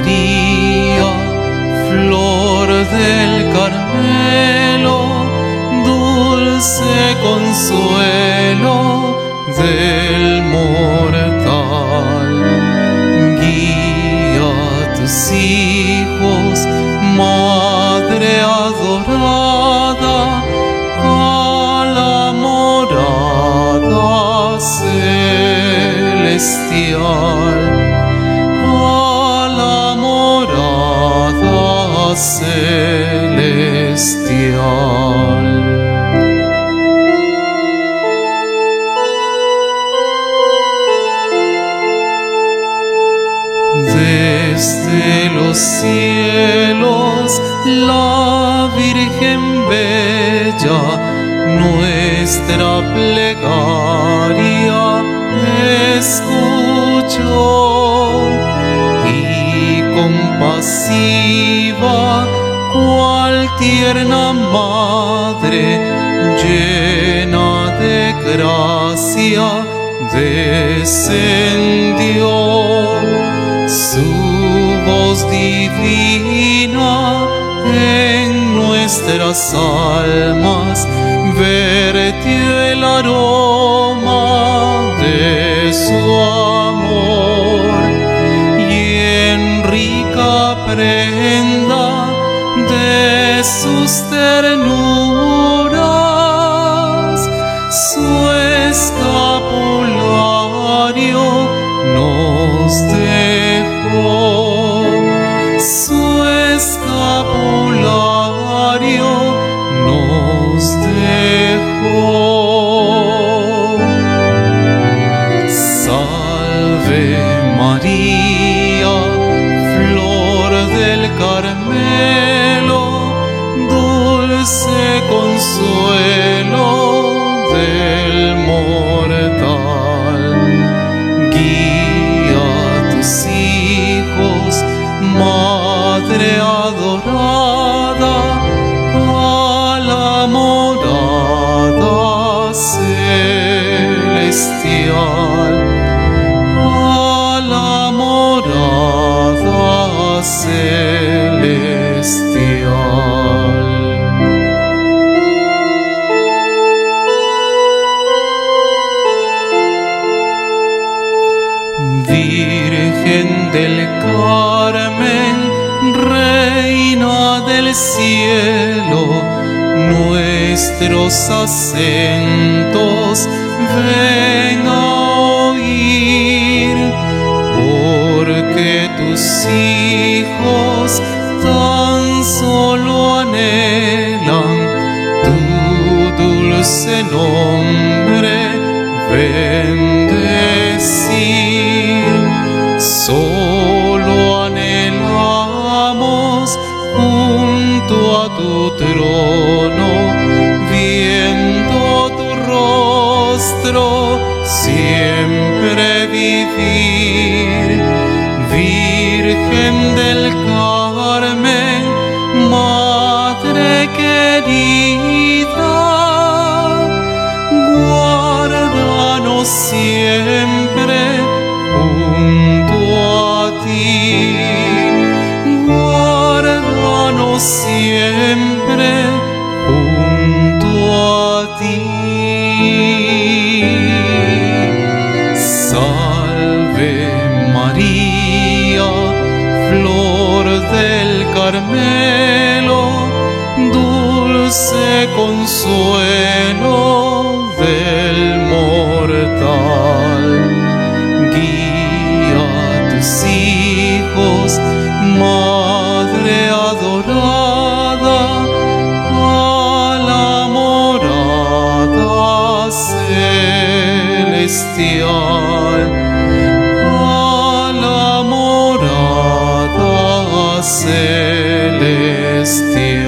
María, flor del Carmelo, dulce consuelo del mortal. Guía a tus hijos, Madre adorada, a la morada celestial, a la morada celestial. Desde los cielos, la Virgen Bella, nuestra plegaria escuchó, y compasiva, cual tierna madre, llena de gracia, descendió. Su voz divina en nuestras almas vertió el aroma de su amor, y en rica prenda de sus ternuras, su escapulario nos dejó, su escapulario nos dejó. Salve María, flor del Carmelo, dulce consuelo del mortal. Guía a tus hijos, Madre adorada, a la morada celestial, a la morada celestial. Virgen del Carmen, Reina del cielo, nuestros acentos ven a oír, porque tus hijos tan solo anhelan tu dulce nombre bendecir. Solo anhelamos junto a tu trono, viendo tu rostro, siempre vivir. Virgen del Carmen, Madre querida, guárdanos siempre junto a ti, guárdanos siempre junto a ti. Salve María, flor del Carmelo, dulce consuelo del mortal. Guía a tus hijos, Madre adorada, a la morada celestial, a la morada celestial.